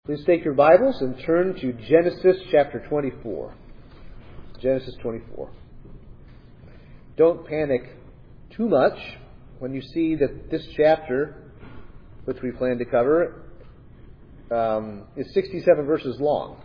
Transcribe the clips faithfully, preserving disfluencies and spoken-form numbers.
Please take your Bibles and turn to Genesis chapter twenty-four. Genesis twenty-four. Don't panic too much when you see that this chapter, which we plan to cover, um, is sixty-seven verses long.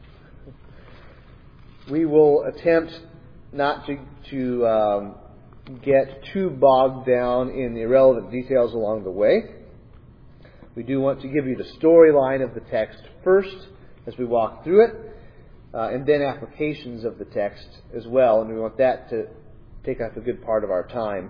We will attempt not to, to um, get too bogged down in the irrelevant details along the way. We do want to give you the storyline of the text first as we walk through it, uh, and then applications of the text as well, and we want that to take up a good part of our time.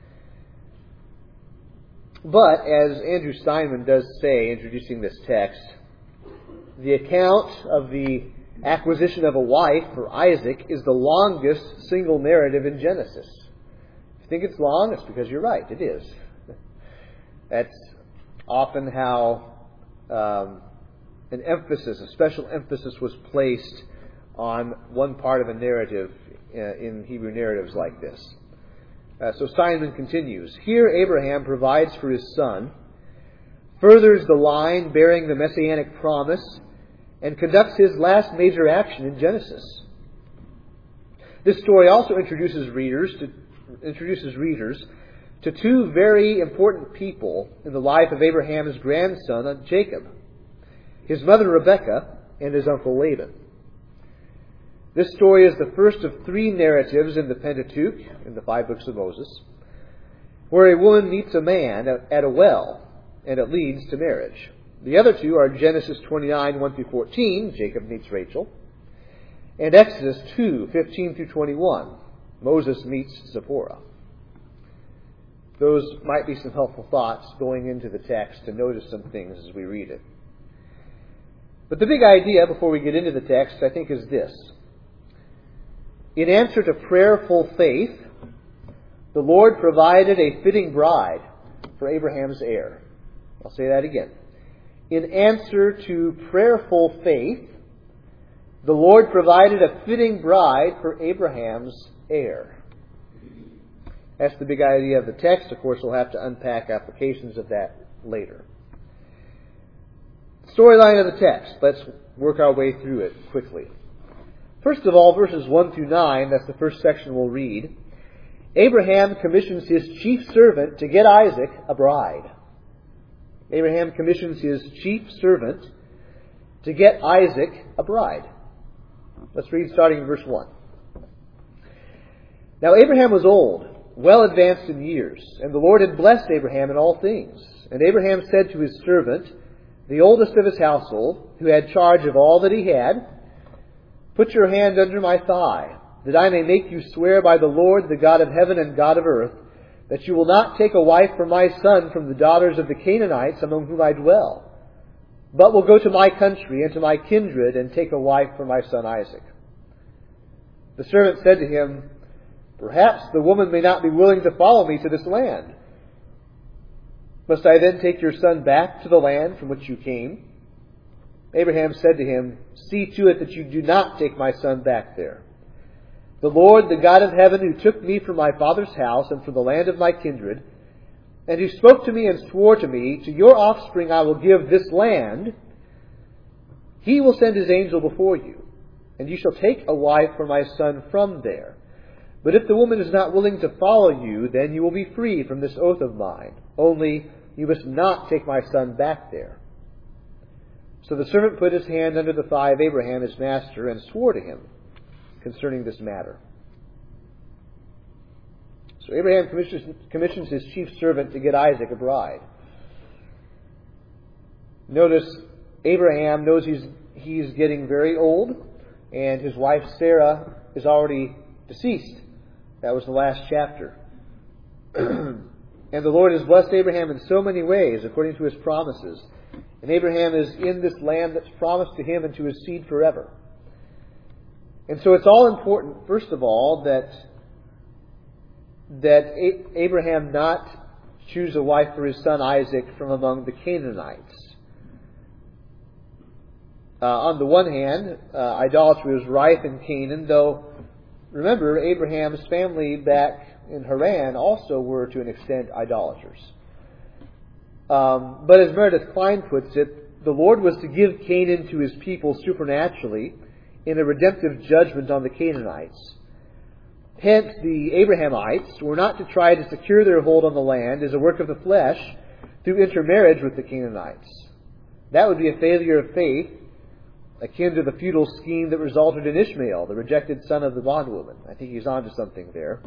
But, as Andrew Steinman does say, introducing this text, the account of the acquisition of a wife for Isaac is the longest single narrative in Genesis. If you think it's long, it's because you're right. It is. That's often how um, an emphasis, a special emphasis was placed on one part of a narrative uh, in Hebrew narratives like this. Uh, so Steinman continues, here Abraham provides for his son, furthers the line bearing the messianic promise, and conducts his last major action in Genesis. This story also introduces readers to introduces readers to two very important people in the life of Abraham's grandson, Jacob, his mother Rebekah, and his uncle Laban. This story is the first of three narratives in the Pentateuch, in the five books of Moses, where a woman meets a man at a well, and it leads to marriage. The other two are Genesis twenty-nine, one through fourteen, Jacob meets Rachel, and Exodus two, fifteen through twenty-one, Moses meets Zipporah. Those might be some helpful thoughts going into the text to notice some things as we read it. But the big idea before we get into the text, I think, is this. In answer to prayerful faith, the Lord provided a fitting bride for Abraham's heir. I'll say that again. In answer to prayerful faith, the Lord provided a fitting bride for Abraham's heir. That's the big idea of the text. Of course, we'll have to unpack applications of that later. Storyline of the text. Let's work our way through it quickly. First of all, verses one through nine, that's the first section we'll read. Abraham commissions his chief servant to get Isaac a bride. Abraham commissions his chief servant to get Isaac a bride. Let's read starting in verse one. Now Abraham was old, well advanced in years, and the Lord had blessed Abraham in all things. And Abraham said to his servant, the oldest of his household, who had charge of all that he had, put your hand under my thigh, that I may make you swear by the Lord, the God of heaven and God of earth, that you will not take a wife for my son from the daughters of the Canaanites among whom I dwell, but will go to my country and to my kindred and take a wife for my son Isaac. The servant said to him, perhaps the woman may not be willing to follow me to this land. Must I then take your son back to the land from which you came? Abraham said to him, see to it that you do not take my son back there. The Lord, the God of heaven, who took me from my father's house and from the land of my kindred, and who spoke to me and swore to me, to your offspring I will give this land, he will send his angel before you, and you shall take a wife for my son from there. But if the woman is not willing to follow you, then you will be free from this oath of mine. Only you must not take my son back there. So the servant put his hand under the thigh of Abraham, his master, and swore to him concerning this matter. So Abraham commissions, commissions his chief servant to get Isaac a bride. Notice Abraham knows he's, he's getting very old, and his wife Sarah is already deceased. That was the last chapter. And the Lord has blessed Abraham in so many ways, according to his promises. And Abraham is in this land that's promised to him and to his seed forever. And so it's all important, first of all, that, that Abraham not choose a wife for his son Isaac from among the Canaanites. Uh, on the one hand, uh, idolatry was rife in Canaan, though, remember, Abraham's family back in Haran also were, to an extent, idolaters. Um, but as Meredith Klein puts it, the Lord was to give Canaan to his people supernaturally in a redemptive judgment on the Canaanites. Hence, the Abrahamites were not to try to secure their hold on the land as a work of the flesh through intermarriage with the Canaanites. That would be a failure of faith, akin to the futile scheme that resulted in Ishmael, the rejected son of the bondwoman. I think he's on to something there.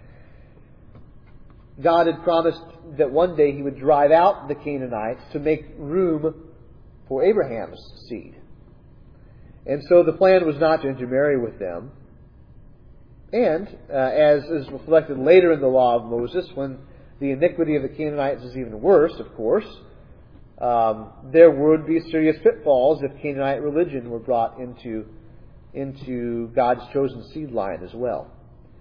God had promised that one day he would drive out the Canaanites to make room for Abraham's seed. And so the plan was not to intermarry with them. And, uh, as is reflected later in the law of Moses, when the iniquity of the Canaanites is even worse, of course, um, there would be serious pitfalls if Canaanite religion were brought into, into God's chosen seed line as well.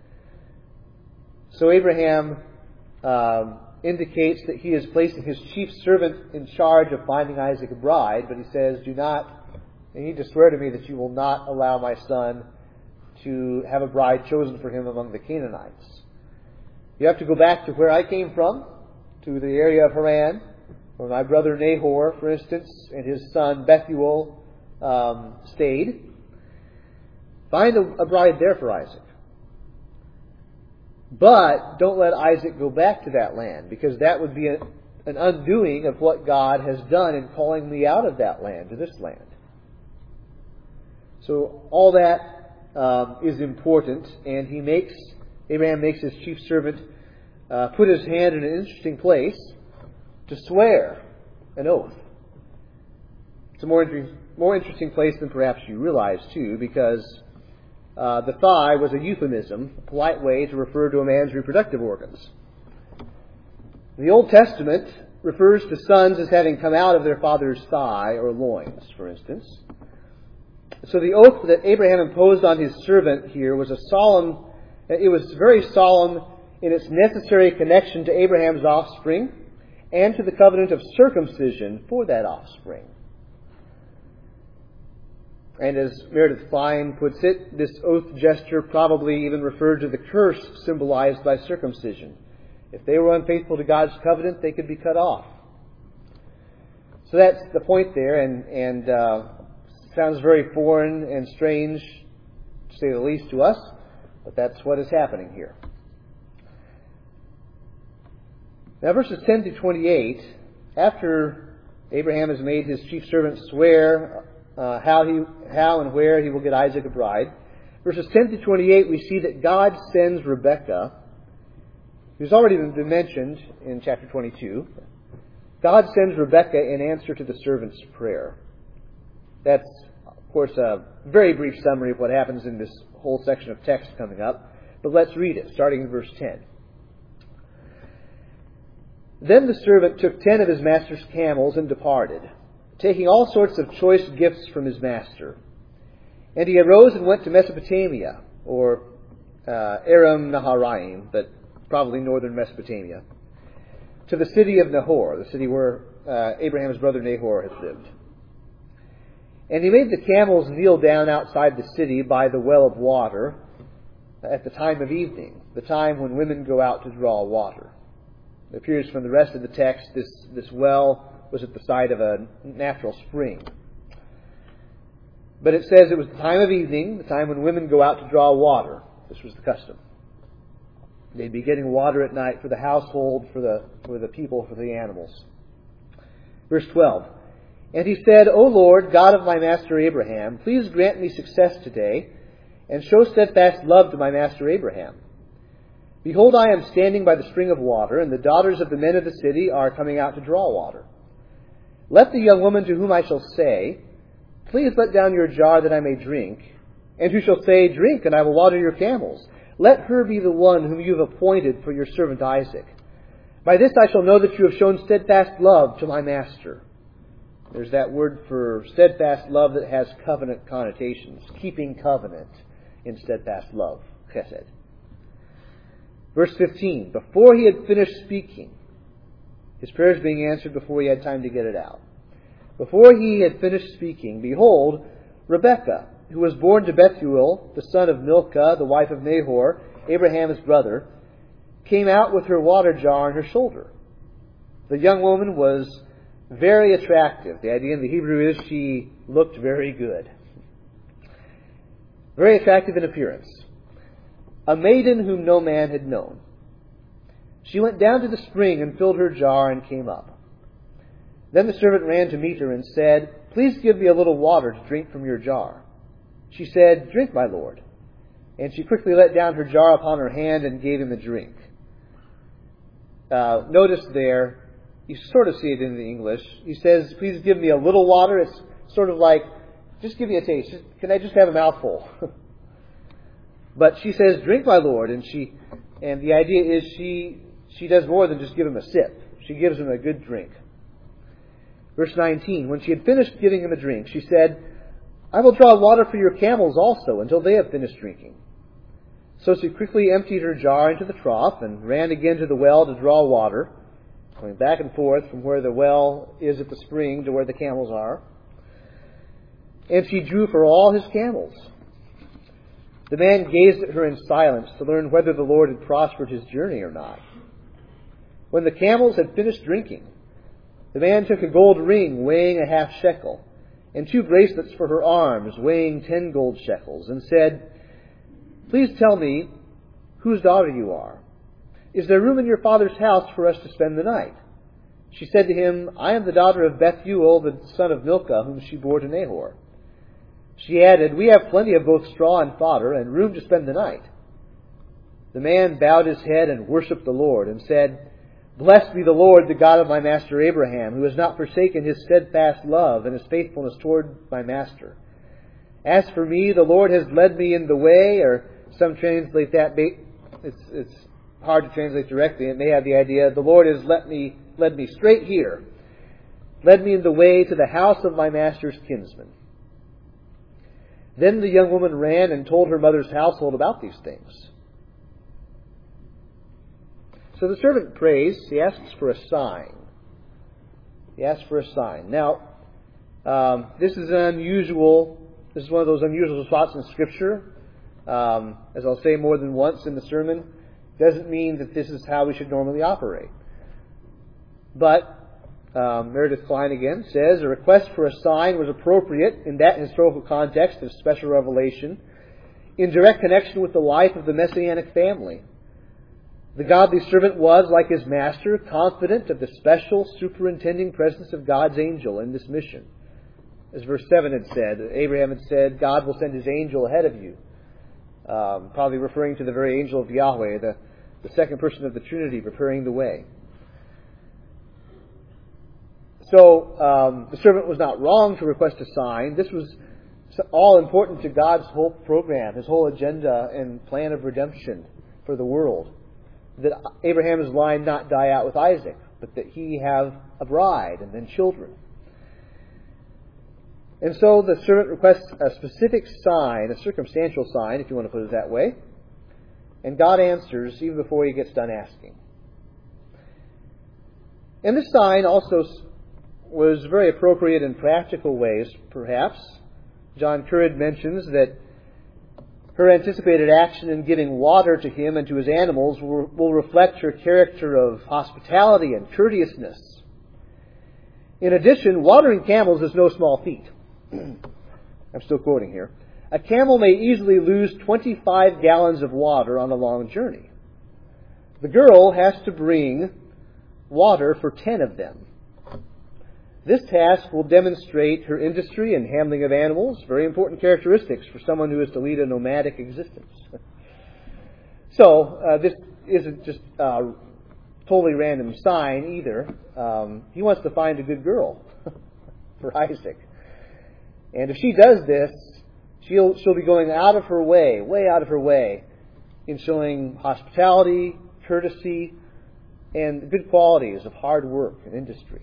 So Abraham um, indicates that he is placing his chief servant in charge of finding Isaac a bride, but he says, do not, you need to swear to me that you will not allow my son to have a bride chosen for him among the Canaanites. You have to go back to where I came from, to the area of Haran, where my brother Nahor, for instance, and his son Bethuel um, stayed. Find a, a bride there for Isaac. But don't let Isaac go back to that land, because that would be a, an undoing of what God has done in calling me out of that land to this land. So all that Um, is important, and he makes Abraham makes his chief servant uh, put his hand in an interesting place to swear an oath. It's a more inter- more interesting place than perhaps you realize too, because uh, the thigh was a euphemism, a polite way to refer to a man's reproductive organs. The Old Testament refers to sons as having come out of their father's thigh or loins, for instance. So the oath that Abraham imposed on his servant here was a solemn, it was very solemn in its necessary connection to Abraham's offspring and to the covenant of circumcision for that offspring. And as Meredith Fine puts it, this oath gesture probably even referred to the curse symbolized by circumcision. If they were unfaithful to God's covenant, they could be cut off. So that's the point there, and, and uh, sounds very foreign and strange, to say the least, to us, but that's what is happening here. Now, verses ten to twenty-eight, after Abraham has made his chief servant swear uh, how he, how and where he will get Isaac a bride, verses ten to twenty-eight, we see that God sends Rebekah, who's already been mentioned in chapter twenty-two. God sends Rebekah in answer to the servant's prayer. That's, of course, a very brief summary of what happens in this whole section of text coming up. But let's read it, starting in verse ten. Then the servant took ten of his master's camels and departed, taking all sorts of choice gifts from his master. And he arose and went to Mesopotamia, or uh, Aram Naharaim, but probably northern Mesopotamia, to the city of Nahor, the city where uh, Abraham's brother Nahor had lived. And he made the camels kneel down outside the city by the well of water at the time of evening, the time when women go out to draw water. It appears from the rest of the text this, this well was at the side of a natural spring. But it says it was the time of evening, the time when women go out to draw water. This was the custom. They'd be getting water at night for the household, for the, for the people, for the animals. Verse twelve. And he said, O Lord, God of my master Abraham, please grant me success today, and show steadfast love to my master Abraham. Behold, I am standing by the spring of water, and the daughters of the men of the city are coming out to draw water. Let the young woman to whom I shall say, please let down your jar that I may drink, and who shall say, drink, and I will water your camels. Let her be the one whom you have appointed for your servant Isaac. By this I shall know that you have shown steadfast love to my master. There's that word for steadfast love that has covenant connotations. Keeping covenant in steadfast love. Chesed. Verse fifteen. Before he had finished speaking, his prayer is being answered before he had time to get it out. Before he had finished speaking, behold, Rebekah, who was born to Bethuel, the son of Milcah, the wife of Nahor, Abraham's brother, came out with her water jar on her shoulder. The young woman was very attractive. The idea in the Hebrew is she looked very good. Very attractive in appearance. A maiden whom no man had known. She went down to the spring and filled her jar and came up. Then the servant ran to meet her and said, "Please give me a little water to drink from your jar." She said, "Drink, my lord." And she quickly let down her jar upon her hand and gave him a drink. Uh, notice there, you sort of see it in the English. He says, "Please give me a little water." It's sort of like, just give me a taste. Just, can I just have a mouthful? But she says, "Drink, my lord." And she, and the idea is she, she does more than just give him a sip. She gives him a good drink. Verse nineteen, when she had finished giving him a drink, she said, "I will draw water for your camels also until they have finished drinking." So she quickly emptied her jar into the trough and ran again to the well to draw water, going back and forth from where the well is at the spring to where the camels are. And she drew for all his camels. The man gazed at her in silence to learn whether the Lord had prospered his journey or not. When the camels had finished drinking, the man took a gold ring weighing a half shekel, and two bracelets for her arms weighing ten gold shekels, and said, "Please tell me whose daughter you are. Is there room in your father's house for us to spend the night?" She said to him, "I am the daughter of Bethuel, the son of Milcah, whom she bore to Nahor." She added, "We have plenty of both straw and fodder, and room to spend the night." The man bowed his head and worshipped the Lord, and said, "Blessed be the Lord, the God of my master Abraham, who has not forsaken his steadfast love and his faithfulness toward my master. As for me, the Lord has led me in the way," or some translate that, it's, it's hard to translate directly. It may have the idea, "The Lord has led me, led me straight here, led me in the way to the house of my master's kinsman." Then the young woman ran and told her mother's household about these things. So the servant prays. He asks for a sign. He asks for a sign. Now, um, this is an unusual, this is one of those unusual spots in Scripture. Um, as I'll say more than once in the sermon, doesn't mean that this is how we should normally operate. But um, Meredith Klein again says, a request for a sign was appropriate in that historical context of special revelation, in direct connection with the life of the Messianic family. The godly servant was, like his master, confident of the special superintending presence of God's angel in this mission. As verse seven had said, Abraham had said, "God will send his angel ahead of you." Um, probably referring to the very angel of Yahweh, the, the second person of the Trinity, preparing the way. So um, the servant was not wrong to request a sign. This was all important to God's whole program, his whole agenda and plan of redemption for the world. That Abraham's line not die out with Isaac, but that he have a bride and then children. And so the servant requests a specific sign, a circumstantial sign, if you want to put it that way. And God answers even before he gets done asking. And this sign also was very appropriate in practical ways, perhaps. John Currid mentions that her anticipated action in giving water to him and to his animals will, will reflect her character of hospitality and courteousness. In addition, watering camels is no small feat. I'm still quoting here. A camel may easily lose twenty-five gallons of water on a long journey. The girl has to bring water for ten of them. This task will demonstrate her industry in handling of animals, very important characteristics for someone who is to lead a nomadic existence. So, uh, this isn't just a totally random sign either. Um, he wants to find a good girl for Isaac. And if she does this, she'll, she'll be going out of her way, way out of her way, in showing hospitality, courtesy, and good qualities of hard work and industry.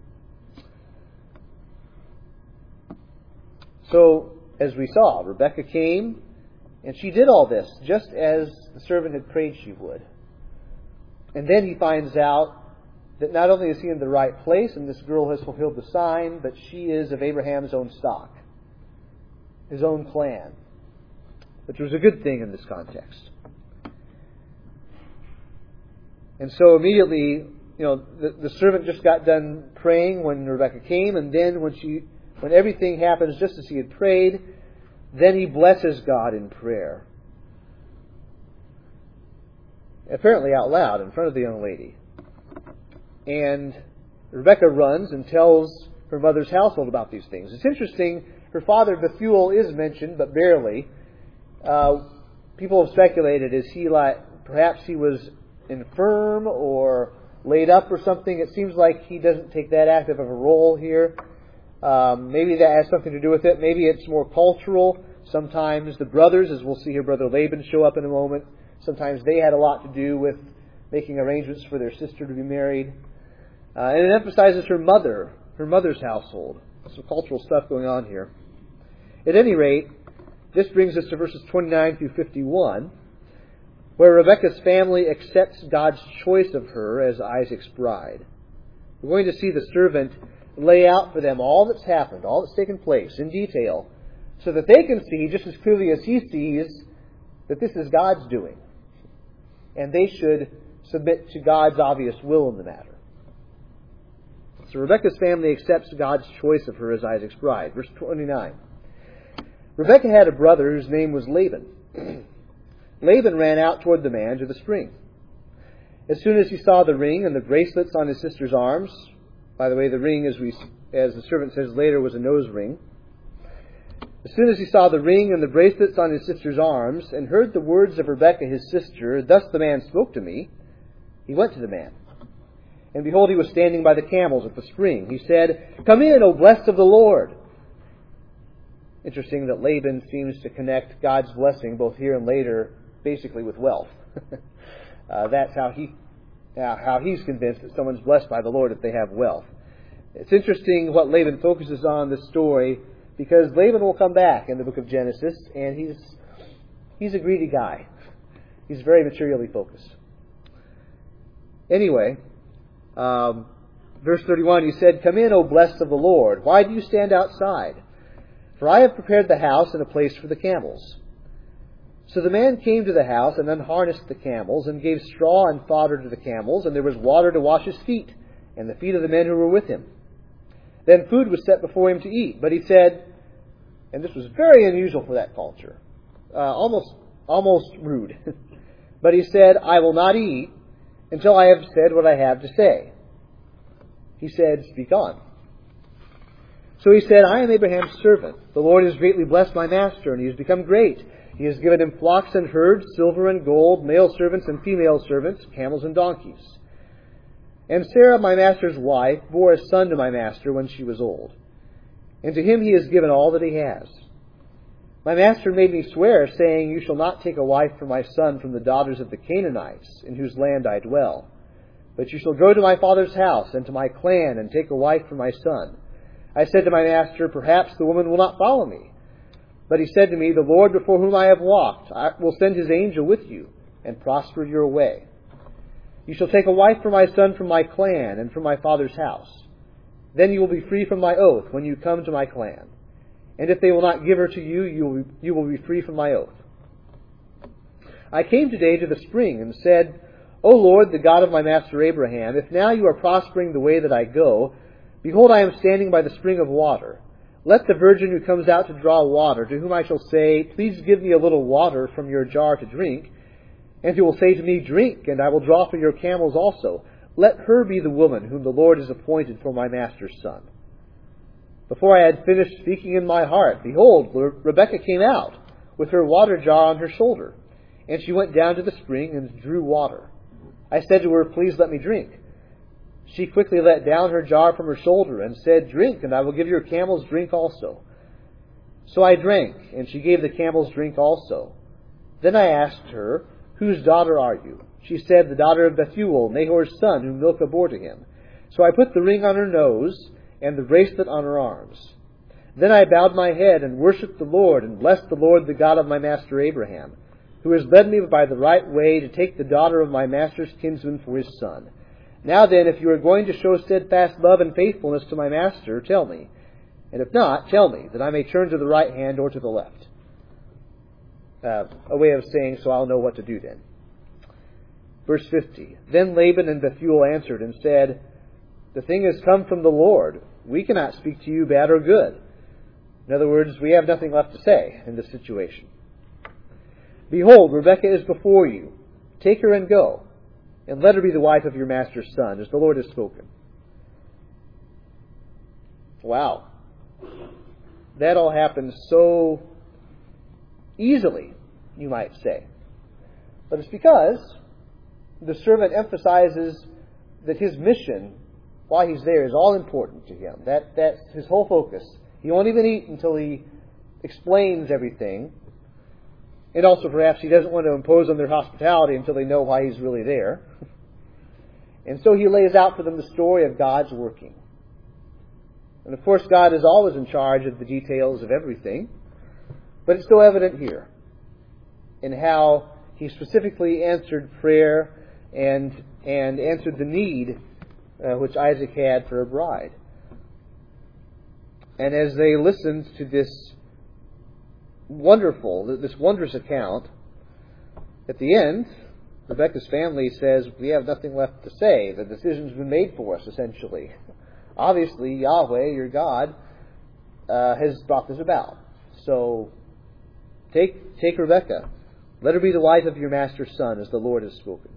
So, as we saw, Rebekah came, and she did all this, just as the servant had prayed she would. And then he finds out that not only is he in the right place, and this girl has fulfilled the sign, but she is of Abraham's own stock, his own clan, which was a good thing in this context. And so immediately you know, the, the servant just got done praying when Rebekah came, and then when she, when everything happens just as he had prayed, then he blesses God in prayer. Apparently out loud in front of the young lady. And Rebekah runs and tells her mother's household about these things. It's interesting, her father Bethuel is mentioned, but barely. Uh, people have speculated, is he like, perhaps he was infirm or laid up or something. It seems like he doesn't take that active of a role here. Um, maybe that has something to do with it. Maybe it's more cultural. Sometimes the brothers, as we'll see here, Brother Laban show up in a moment. Sometimes they had a lot to do with making arrangements for their sister to be married. Uh, and it emphasizes her mother, her mother's household. Some cultural stuff going on here. At any rate, this brings us to verses twenty-nine through fifty-one, where Rebekah's family accepts God's choice of her as Isaac's bride. We're going to see the servant lay out for them all that's happened, all that's taken place in detail, so that they can see just as clearly as he sees that this is God's doing. And they should submit to God's obvious will in the matter. So Rebekah's family accepts God's choice of her as Isaac's bride. Verse twenty-nine. Rebekah had a brother whose name was Laban. Laban ran out toward the man to the spring. As soon as he saw the ring and the bracelets on his sister's arms, by the way, the ring, as we, as the servant says later, was a nose ring. As soon as he saw the ring and the bracelets on his sister's arms, and heard the words of Rebekah his sister, "Thus the man spoke to me," he went to the man. And behold, he was standing by the camels at the spring. He said, "Come in, O blessed of the Lord." Interesting that Laban seems to connect God's blessing, both here and later, basically with wealth. uh, that's how he, uh, how he's convinced that someone's blessed by the Lord if they have wealth. It's interesting what Laban focuses on in this story, because Laban will come back in the book of Genesis, and he's he's a greedy guy. He's very materially focused. Anyway, um, verse thirty-one, he said, "Come in, O blessed of the Lord. Why do you stand outside? For I have prepared the house and a place for the camels." So the man came to the house and unharnessed the camels and gave straw and fodder to the camels, and there was water to wash his feet and the feet of the men who were with him. Then food was set before him to eat. But he said, and this was very unusual for that culture, uh, almost almost rude. But he said, "I will not eat until I have said what I have to say." He said, "Speak on." So he said, "I am Abraham's servant. The Lord has greatly blessed my master, and he has become great. He has given him flocks and herds, silver and gold, male servants and female servants, camels and donkeys. And Sarah, my master's wife, bore a son to my master when she was old. And to him he has given all that he has. My master made me swear, saying, 'You shall not take a wife for my son from the daughters of the Canaanites, in whose land I dwell. But you shall go to my father's house and to my clan and take a wife for my son.' I said to my master, 'Perhaps the woman will not follow me.' But he said to me, 'The Lord before whom I have walked I will send his angel with you and prosper your way. You shall take a wife for my son from my clan and from my father's house. Then you will be free from my oath when you come to my clan. And if they will not give her to you, you will be, you will be free from my oath.' I came today to the spring and said, 'O Lord, the God of my master Abraham, if now you are prospering the way that I go, behold, I am standing by the spring of water. Let the virgin who comes out to draw water, to whom I shall say, "Please give me a little water from your jar to drink," and who will say to me, "Drink, and I will draw for your camels also," let her be the woman whom the Lord has appointed for my master's son.' Before I had finished speaking in my heart, behold, Rebekah came out with her water jar on her shoulder, and she went down to the spring and drew water. I said to her, 'Please let me drink.' She quickly let down her jar from her shoulder and said, 'Drink, and I will give your camels drink also.' So I drank, and she gave the camels drink also. Then I asked her, 'Whose daughter are you?' She said, 'The daughter of Bethuel, Nahor's son, whom Milcah bore to him.' So I put the ring on her nose and the bracelet on her arms. Then I bowed my head and worshipped the Lord and blessed the Lord, the God of my master Abraham, who has led me by the right way to take the daughter of my master's kinsman for his son. Now then, if you are going to show steadfast love and faithfulness to my master, tell me. And if not, tell me, that I may turn to the right hand or to the left." Uh, a way of saying, so I'll know what to do then. Verse fifty. Then Laban and Bethuel answered and said, "The thing has come from the Lord. We cannot speak to you bad or good." In other words, we have nothing left to say in this situation. "Behold, Rebekah is before you. Take her and go, and let her be the wife of your master's son, as the Lord has spoken." Wow. That all happened so easily, you might say. But it's because the servant emphasizes that his mission, while he's there, is all important to him. That, that's his whole focus. He won't even eat until he explains everything. And also perhaps he doesn't want to impose on their hospitality until they know why he's really there. And so he lays out for them the story of God's working. And of course God is always in charge of the details of everything. But it's so evident here in how he specifically answered prayer and, and answered the need uh, which Isaac had for a bride. And as they listened to this wonderful, this wondrous account, at the end, Rebekah's family says, "We have nothing left to say. The decision's been made for us, essentially. Obviously, Yahweh, your God, uh, has brought this about. So, take, take Rebekah. Let her be the wife of your master's son, as the Lord has spoken."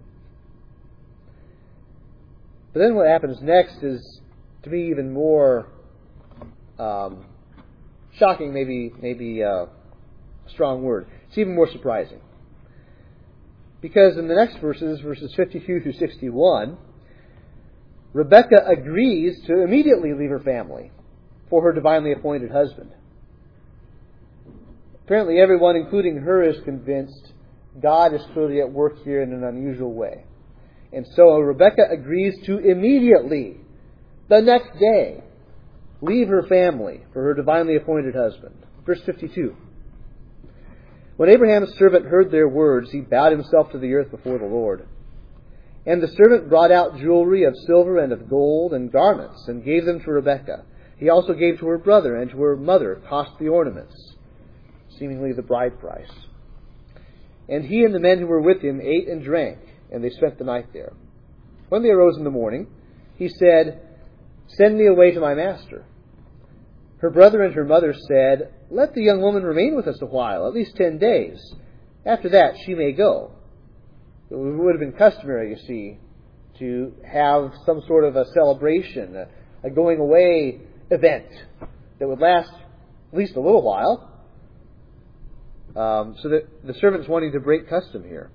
But then what happens next is, to me, even more um, shocking, maybe, maybe uh, a strong word. It's even more surprising. Because in the next verses, verses fifty-two through sixty-one, Rebekah agrees to immediately leave her family for her divinely appointed husband. Apparently everyone, including her, is convinced God is clearly at work here in an unusual way. And so Rebekah agrees to immediately, the next day, leave her family for her divinely appointed husband. Verse fifty-two. When Abraham's servant heard their words, he bowed himself to the earth before the Lord. And the servant brought out jewelry of silver and of gold and garments, and gave them to Rebekah. He also gave to her brother and to her mother costly ornaments, seemingly the bride price. And he and the men who were with him ate and drank, and they spent the night there. When they arose in the morning, he said, "Send me away to my master." Her brother and her mother said, "Let the young woman remain with us a while, at least ten days. After that she may go." It would have been customary, you see, to have some sort of a celebration, a, a going away event that would last at least a little while. Um, so that the servant's wanting to break custom here.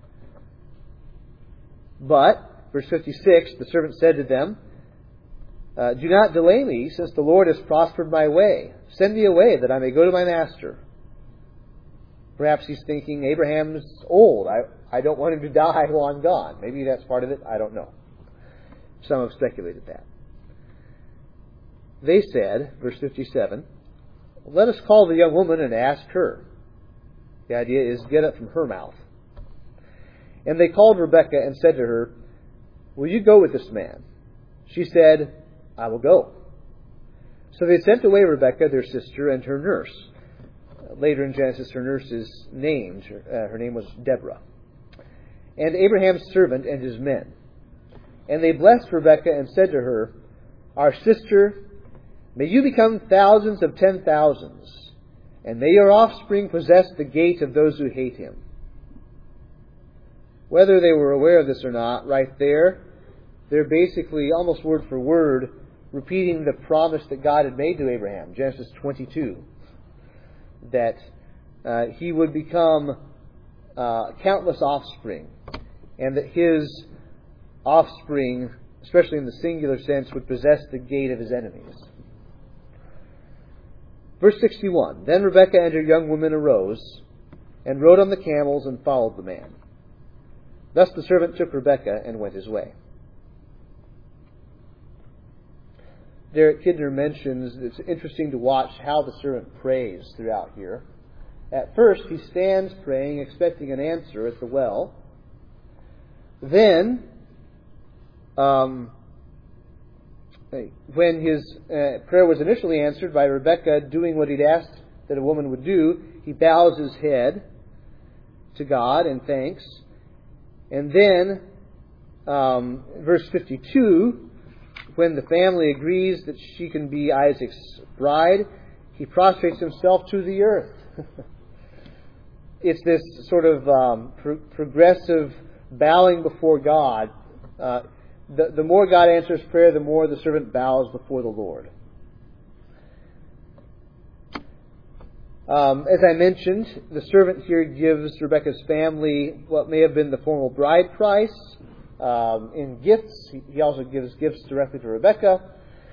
But, verse fifty-six, the servant said to them, uh, "Do not delay me, since the Lord has prospered my way. Send me away, that I may go to my master." Perhaps he's thinking, Abraham's old. I, I don't want him to die while I'm gone. Maybe that's part of it. I don't know. Some have speculated that. They said, verse fifty-seven, "Let us call the young woman and ask her." The idea is get it from her mouth. And they called Rebekah and said to her, "Will you go with this man?" She said, "I will go." So they sent away Rebekah, their sister, and her nurse. Later in Genesis, her nurse is named. Her, uh, her name was Deborah. And Abraham's servant and his men. And they blessed Rebekah and said to her, "Our sister, may you become thousands of ten thousands, and may your offspring possess the gate of those who hate him." Whether they were aware of this or not, right there, they're basically, almost word for word, repeating the promise that God had made to Abraham, Genesis twenty-two, that uh, he would become uh, countless offspring, and that his offspring, especially in the singular sense, would possess the gate of his enemies. Verse sixty-one, Then Rebekah and her young women arose, and rode on the camels, and followed the man. Thus the servant took Rebekah and went his way. Derek Kidner mentions it's interesting to watch how the servant prays throughout here. At first, he stands praying, expecting an answer at the well. Then, um, when his uh, prayer was initially answered by Rebekah doing what he'd asked that a woman would do, he bows his head to God in thanks. And then, um, verse fifty-two, when the family agrees that she can be Isaac's bride, he prostrates himself to the earth. It's this sort of um, pro- progressive bowing before God. Uh, the, the more God answers prayer, the more the servant bows before the Lord. Um, as I mentioned, the servant here gives Rebekah's family what may have been the formal bride price um, in gifts. He also gives gifts directly to Rebekah.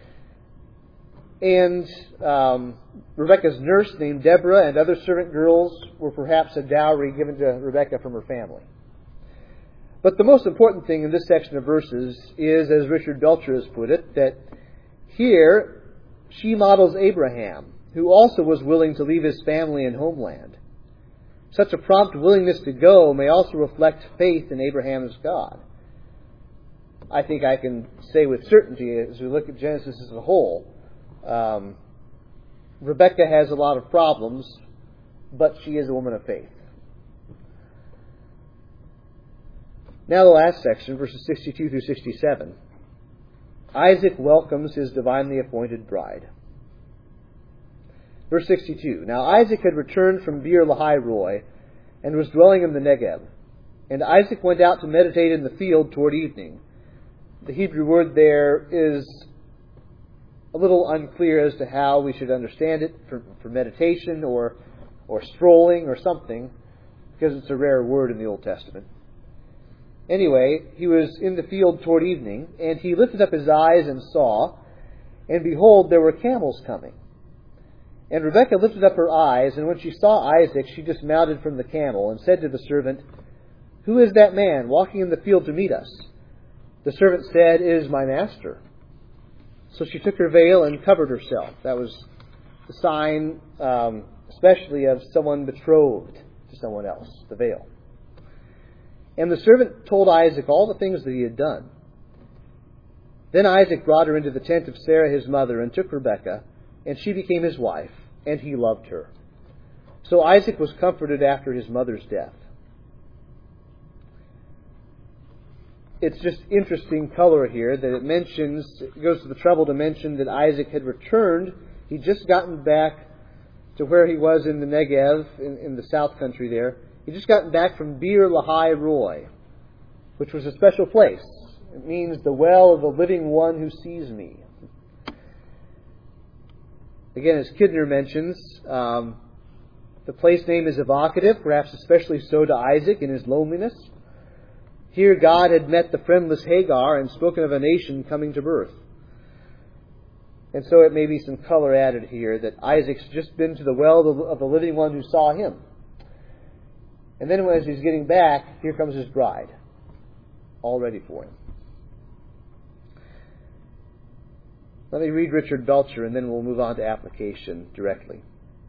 And um, Rebekah's nurse, named Deborah, and other servant girls were perhaps a dowry given to Rebekah from her family. But the most important thing in this section of verses is, as Richard Belcher has put it, that here she models Abraham, who also was willing to leave his family and homeland. Such a prompt willingness to go may also reflect faith in Abraham's God. I think I can say with certainty, as we look at Genesis as a whole, um, Rebekah has a lot of problems, but she is a woman of faith. Now the last section, verses sixty-two through sixty-seven. Isaac welcomes his divinely appointed bride. Verse sixty-two. Now Isaac had returned from Beer Lahai Roi and was dwelling in the Negev. And Isaac went out to meditate in the field toward evening. The Hebrew word there is a little unclear as to how we should understand it for, for meditation or, or strolling or something, because it's a rare word in the Old Testament. Anyway, he was in the field toward evening, and he lifted up his eyes and saw, and behold, there were camels coming. And Rebekah lifted up her eyes, and when she saw Isaac, she dismounted from the camel and said to the servant, "Who is that man walking in the field to meet us?" The servant said, "It is my master." So she took her veil and covered herself. That was the sign, um, especially of someone betrothed to someone else, the veil. And the servant told Isaac all the things that he had done. Then Isaac brought her into the tent of Sarah his mother and took Rebekah, and she became his wife, and he loved her. So Isaac was comforted after his mother's death. It's just interesting color here that it mentions, it goes to the trouble to mention that Isaac had returned. He'd just gotten back to where he was in the Negev, in, in the south country there. He'd just gotten back from Beer Lahai Roi, which was a special place. It means the well of the living one who sees me. Again, as Kidner mentions, um, the place name is evocative, perhaps especially so to Isaac in his loneliness. Here God had met the friendless Hagar and spoken of a nation coming to birth. And so it may be some color added here that Isaac's just been to the well of the living one who saw him. And then as he's getting back, here comes his bride, all ready for him. Let me read Richard Belcher, and then we'll move on to application directly.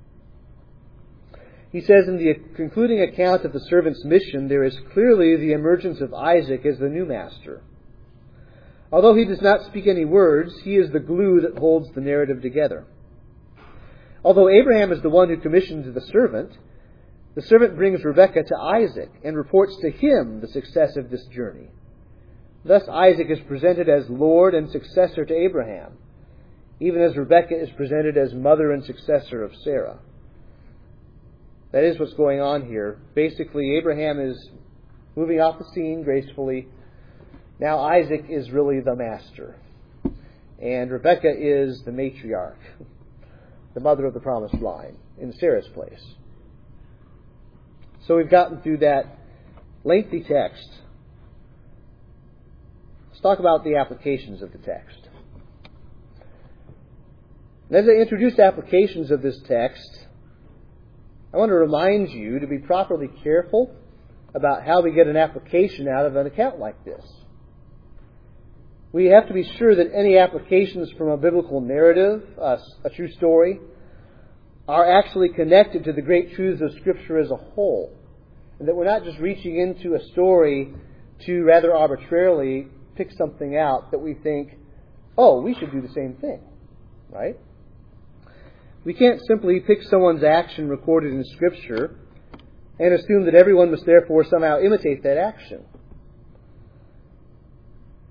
He says, in the concluding account of the servant's mission, there is clearly the emergence of Isaac as the new master. Although he does not speak any words, he is the glue that holds the narrative together. Although Abraham is the one who commissioned the servant, the servant brings Rebekah to Isaac and reports to him the success of this journey. Thus Isaac is presented as Lord and successor to Abraham, even as Rebekah is presented as mother and successor of Sarah. That is what's going on here. Basically, Abraham is moving off the scene gracefully. Now Isaac is really the master. And Rebekah is the matriarch, the mother of the promised line, in Sarah's place. So we've gotten through that lengthy text. Let's talk about the applications of the text. And as I introduce applications of this text, I want to remind you to be properly careful about how we get an application out of an account like this. We have to be sure that any applications from a biblical narrative, a, a true story, are actually connected to the great truths of Scripture as a whole. And that we're not just reaching into a story to rather arbitrarily pick something out that we think, oh, we should do the same thing. Right? We can't simply pick someone's action recorded in Scripture and assume that everyone must therefore somehow imitate that action.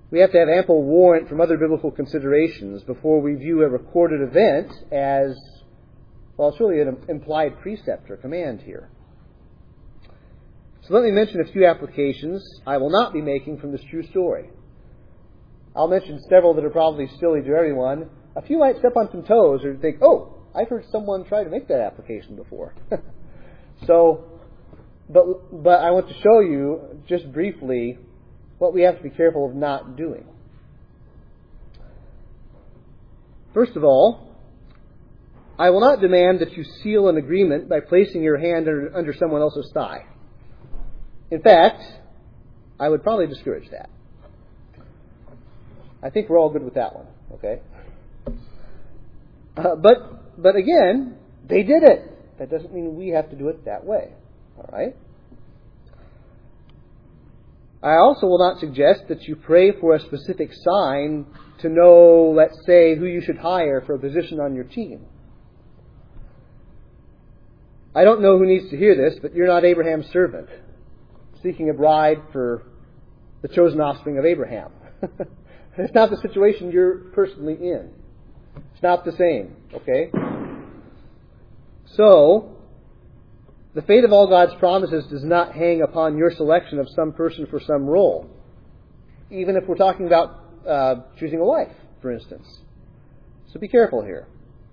we have to have ample warrant from other biblical considerations before we view a recorded event as, well, it's really an implied precept or command here. So let me mention a few applications I will not be making from this true story. I'll mention several that are probably silly to everyone. A few might step on some toes or think, oh, I've heard someone try to make that application before. so, but, but I want to show you just briefly what we have to be careful of not doing. First of all, I will not demand that you seal an agreement by placing your hand under, under someone else's thigh. In fact, I would probably discourage that. I think we're all good with that one, okay? Uh, but, but again, they did it. That doesn't mean we have to do it that way, all right? I also will not suggest that you pray for a specific sign to know, let's say, who you should hire for a position on your team. I don't know who needs to hear this, but you're not Abraham's servant, seeking a bride for the chosen offspring of Abraham. It's not the situation you're personally in. It's not the same, okay? So, the fate of all God's promises does not hang upon your selection of some person for some role. Even if we're talking about uh, choosing a wife, for instance. So be careful here.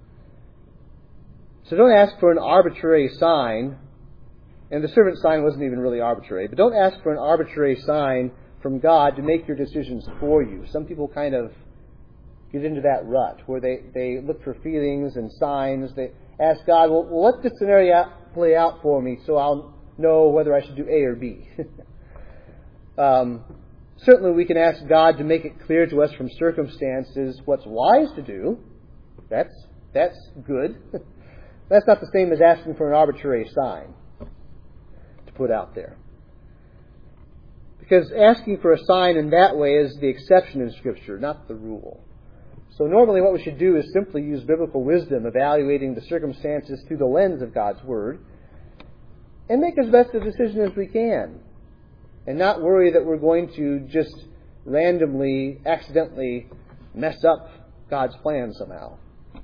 So don't ask for an arbitrary sign, and the servant sign wasn't even really arbitrary, but don't ask for an arbitrary sign from God to make your decisions for you. Some people kind of get into that rut where they, they look for feelings and signs. They ask God, well, well let this scenario play out for me so I'll know whether I should do A or B. um, certainly we can ask God to make it clear to us from circumstances what's wise to do. That's, that's good. That's not the same as asking for an arbitrary sign to put out there. Because asking for a sign in that way is the exception in Scripture, not the rule. So normally what we should do is simply use biblical wisdom, evaluating the circumstances through the lens of God's Word, and make as best a decision as we can, and not worry that we're going to just randomly, accidentally mess up God's plan somehow.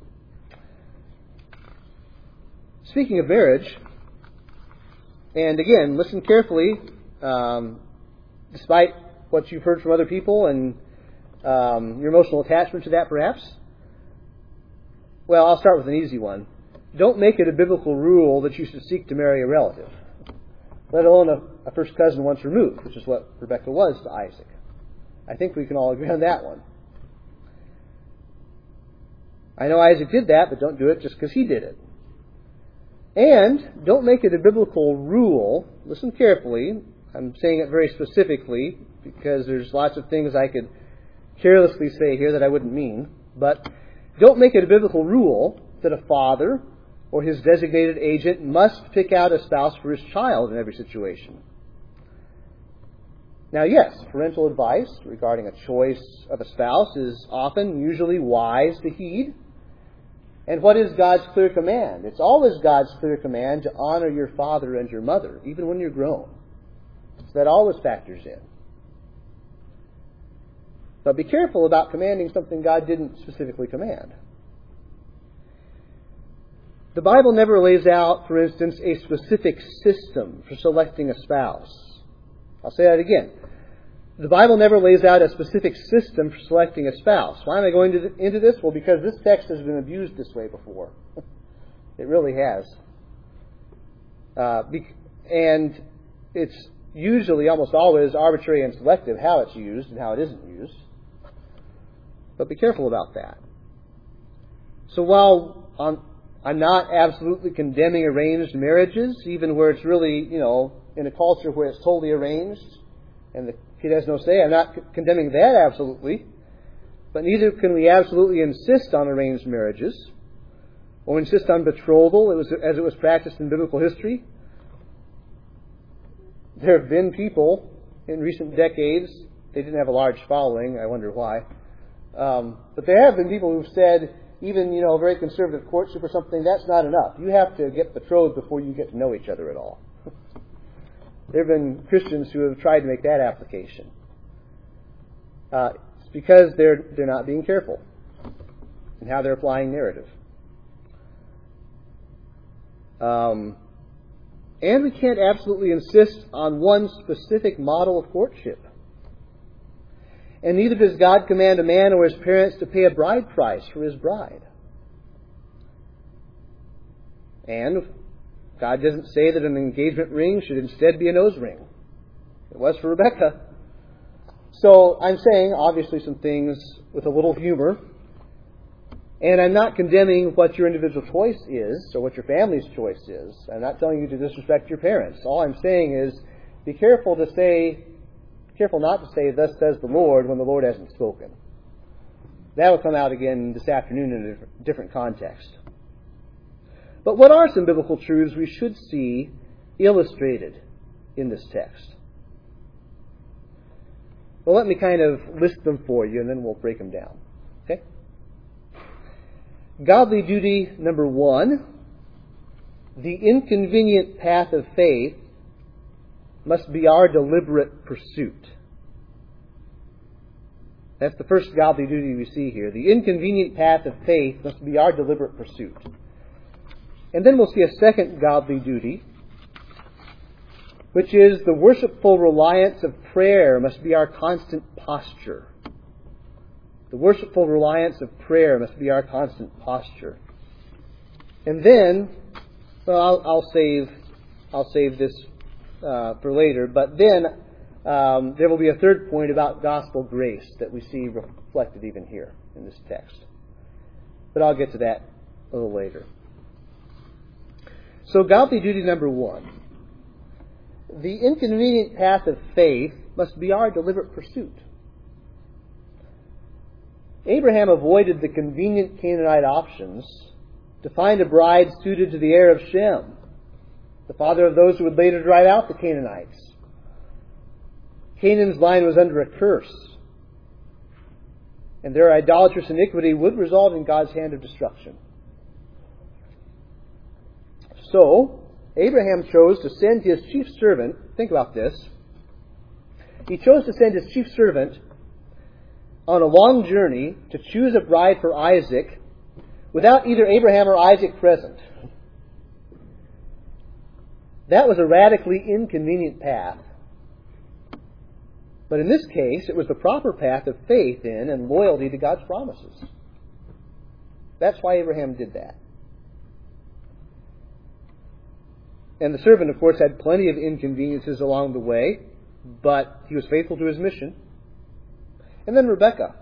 Speaking of marriage, and again, listen carefully, um, despite what you've heard from other people and um, your emotional attachment to that perhaps. Well, I'll start with an easy one. Don't make it a biblical rule that you should seek to marry a relative, let alone a, a first cousin once removed, which is what Rebekah was to Isaac. I think we can all agree on that one. I know Isaac did that, but don't do it just because he did it. And don't make it a biblical rule. Listen carefully. I'm saying it very specifically because there's lots of things I could carelessly say here that I wouldn't mean. But don't make it a biblical rule that a father or his designated agent must pick out a spouse for his child in every situation. Now, yes, parental advice regarding a choice of a spouse is often, usually wise to heed. And what is God's clear command? It's always God's clear command to honor your father and your mother, even when you're grown. So that always factors in. But be careful about commanding something God didn't specifically command. The Bible never lays out, for instance, a specific system for selecting a spouse. I'll say that again. The Bible never lays out a specific system for selecting a spouse. Why am I going to, into this? Well, because this text has been abused this way before. It really has. Uh, and it's usually, almost always, arbitrary and selective how it's used and how it isn't used. But be careful about that. So while I'm, I'm not absolutely condemning arranged marriages, even where it's really, you know, in a culture where it's totally arranged and the kid has no say, I'm not condemning that absolutely. But neither can we absolutely insist on arranged marriages or insist on betrothal it was, as it was practiced in biblical history. There have been people in recent decades, they didn't have a large following, I wonder why, um, but there have been people who've said, even, you know, very conservative courtship or something, that's not enough. You have to get betrothed before you get to know each other at all. There have been Christians who have tried to make that application. Uh, it's because they're they're not being careful in how they're applying narrative. Um, and we can't absolutely insist on one specific model of courtship. And neither does God command a man or his parents to pay a bride price for his bride. And God doesn't say that an engagement ring should instead be a nose ring. It was for Rebekah. So I'm saying, obviously, some things with a little humor. And I'm not condemning what your individual choice is or what your family's choice is. I'm not telling you to disrespect your parents. All I'm saying is be careful to say, careful not to say, "Thus says the Lord," when the Lord hasn't spoken. That will come out again this afternoon in a different context. But what are some biblical truths we should see illustrated in this text? Well, let me kind of list them for you, and then we'll break them down. Okay? Godly duty number one, the inconvenient path of faith must be our deliberate pursuit. That's the first godly duty we see here. The inconvenient path of faith must be our deliberate pursuit. And then we'll see a second godly duty, which is the worshipful reliance of prayer must be our constant posture. The worshipful reliance of prayer must be our constant posture. And then, well, I'll, I'll save, I'll save this uh, for later. But then um, there will be a third point about gospel grace that we see reflected even here in this text. But I'll get to that a little later. So, godly duty number one. The inconvenient path of faith must be our deliberate pursuit. Abraham avoided the convenient Canaanite options to find a bride suited to the heir of Shem, the father of those who would later drive out the Canaanites. Canaan's line was under a curse, and their idolatrous iniquity would result in God's hand of destruction. So, Abraham chose to send his chief servant, think about this, he chose to send his chief servant on a long journey to choose a bride for Isaac without either Abraham or Isaac present. That was a radically inconvenient path. But in this case, it was the proper path of faith in and loyalty to God's promises. That's why Abraham did that. And the servant, of course, had plenty of inconveniences along the way, but he was faithful to his mission. And then Rebekah.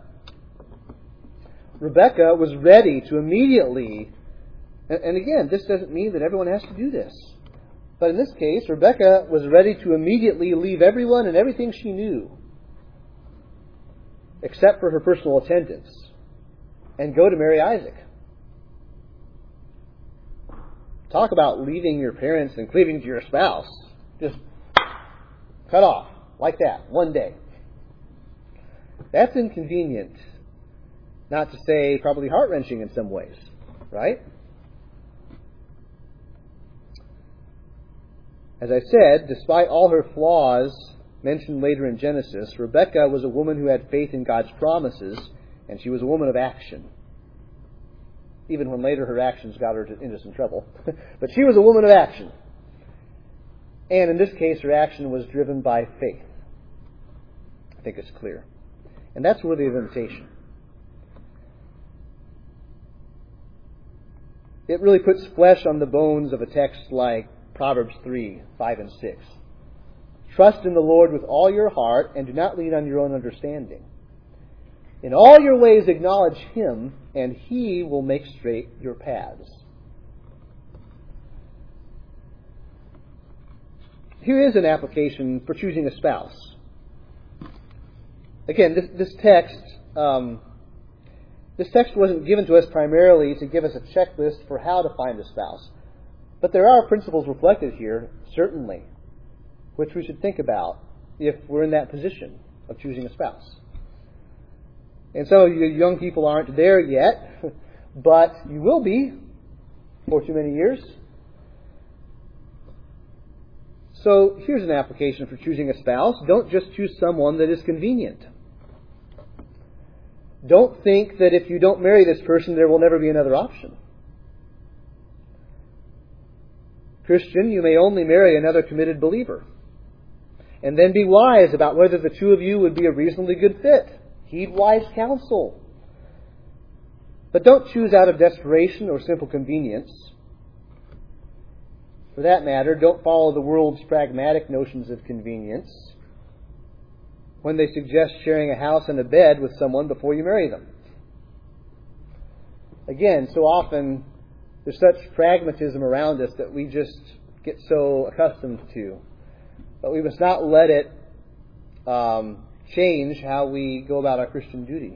Rebekah was ready to immediately, and again, this doesn't mean that everyone has to do this, but in this case, Rebekah was ready to immediately leave everyone and everything she knew, except for her personal attendants, and go to marry Isaac. Talk about leaving your parents and cleaving to your spouse. Just cut off, like that, one day. That's inconvenient. Not to say probably heart-wrenching in some ways, right? As I said, despite all her flaws mentioned later in Genesis, Rebekah was a woman who had faith in God's promises, and she was a woman of action. Even when later her actions got her into some trouble. But she was a woman of action. And in this case, her action was driven by faith. I think it's clear. And that's worthy of imitation. It really puts flesh on the bones of a text like Proverbs three, five, and six. Trust in the Lord with all your heart and do not lean on your own understanding. In all your ways acknowledge Him, and He will make straight your paths. Here is an application for choosing a spouse. Again, this, this text, um, this text wasn't given to us primarily to give us a checklist for how to find a spouse. But there are principles reflected here, certainly, which we should think about if we're in that position of choosing a spouse. And some of you young people aren't there yet, but you will be for too many years. So here's an application for choosing a spouse. Don't just choose someone that is convenient. Don't think that if you don't marry this person, there will never be another option. Christian, you may only marry another committed believer. And then be wise about whether the two of you would be a reasonably good fit. Heed wise counsel. But don't choose out of desperation or simple convenience. For that matter, don't follow the world's pragmatic notions of convenience when they suggest sharing a house and a bed with someone before you marry them. Again, so often there's such pragmatism around us that we just get so accustomed to. But we must not let it um, change how we go about our Christian duty.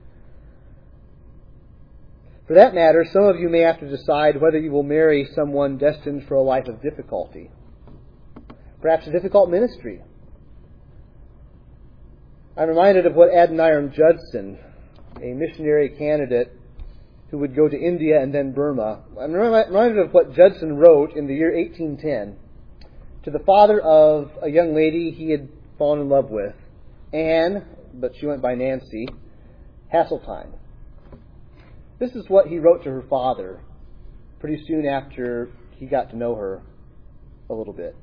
For that matter, some of you may have to decide whether you will marry someone destined for a life of difficulty. Perhaps a difficult ministry. I'm reminded of what Adoniram Judson, a missionary candidate who would go to India and then Burma. I'm reminded of what Judson wrote in the year eighteen ten to the father of a young lady he had fallen in love with, Anne, but she went by Nancy, Hasseltine. This is what he wrote to her father pretty soon after he got to know her a little bit.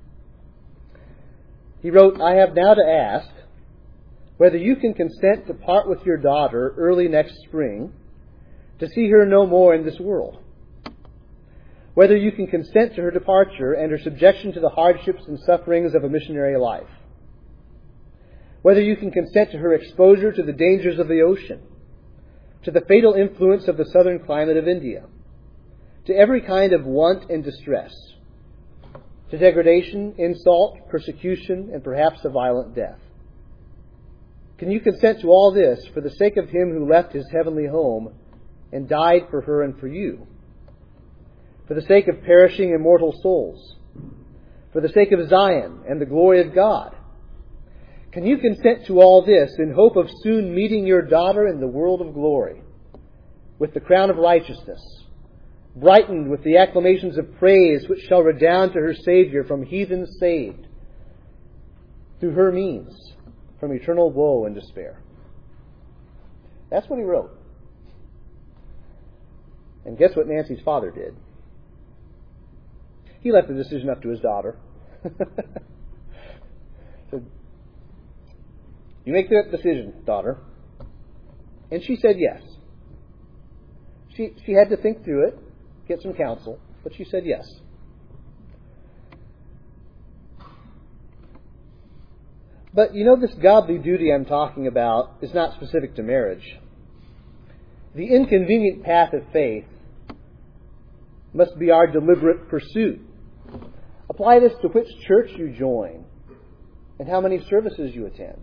He wrote, "I have now to ask whether you can consent to part with your daughter early next spring to see her no more in this world. Whether you can consent to her departure and her subjection to the hardships and sufferings of a missionary life. Whether you can consent to her exposure to the dangers of the ocean, to the fatal influence of the southern climate of India, to every kind of want and distress, to degradation, insult, persecution, and perhaps a violent death. Can you consent to all this for the sake of him who left his heavenly home and died for her and for you? For the sake of perishing immortal souls? For the sake of Zion and the glory of God? Can you consent to all this in hope of soon meeting your daughter in the world of glory, with the crown of righteousness, brightened with the acclamations of praise which shall redound to her Savior from heathens saved, through her means, from eternal woe and despair?" That's what he wrote. And guess what Nancy's father did? He left the decision up to his daughter. Said, "You make that decision, daughter." And she said yes. She, she had to think through it, get some counsel, but she said yes. But you know, this godly duty I'm talking about is not specific to marriage. The inconvenient path of faith must be our deliberate pursuit. Apply this to which church you join and how many services you attend.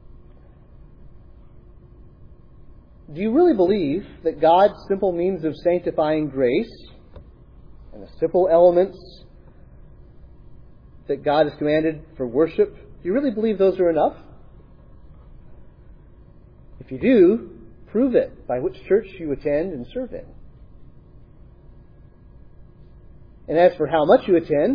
Do you really believe that God's simple means of sanctifying grace and the simple elements that God has commanded for worship, do you really believe those are enough? If you do, prove it by which church you attend and serve in. And as for how much you attend,